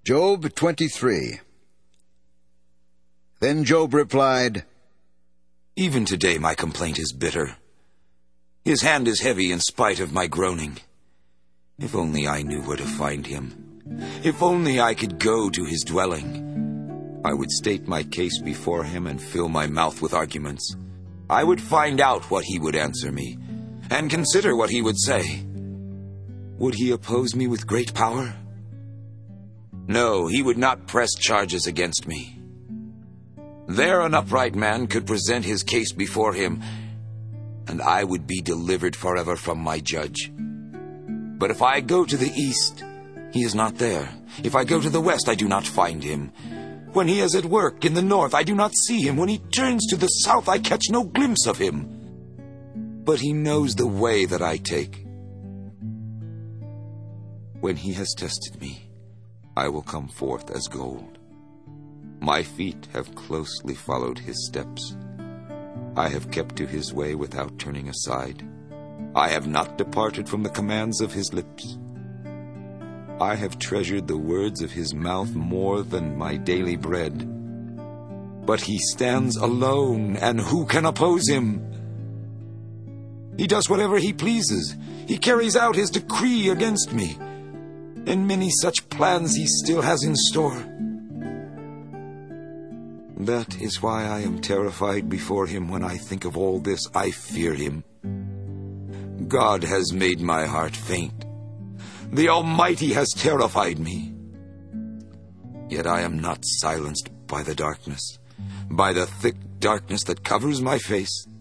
Job 23. Then Job replied, Even today my complaint is bitter. His hand is heavy in spite of my groaning. If only I knew where to find him. If only I could go to his dwelling. I would state my case before him and fill my mouth with arguments. I would find out what he would answer me, and consider what he would say. Would he oppose me with great power? No, he would not press charges against me. There an upright man could present his case before him, and I would be delivered forever from my judge. But if I go to the east, he is not there. If I go to the west, I do not find him. When he is at work in the north, I do not see him. When he turns to the south, I catch no glimpse of him. But he knows the way that I take. When he has tested me, I will come forth as gold. My feet have closely followed his steps. I have kept to his way without turning aside. I have not departed from the commands of his lips. I have treasured the words of his mouth more than my daily bread. But he stands alone, and who can oppose him? He does whatever he pleases. He carries out his decree against me. And many such plans he still has in store. That is why I am terrified before him. When I think of all this, I fear him. God has made my heart faint. The Almighty has terrified me. Yet I am not silenced by the darkness, by the thick darkness that covers my face.